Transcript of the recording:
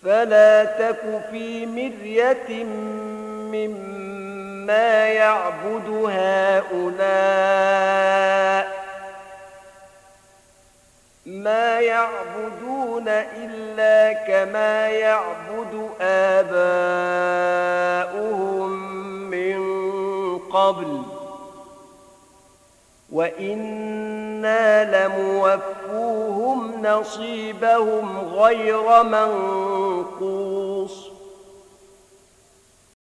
فلا تك في مرية مما يعبد هؤلاء ما يعبدون إلا كما يعبد آباؤهم من قبل وإنا لموفوهم نصيبهم غير منقوص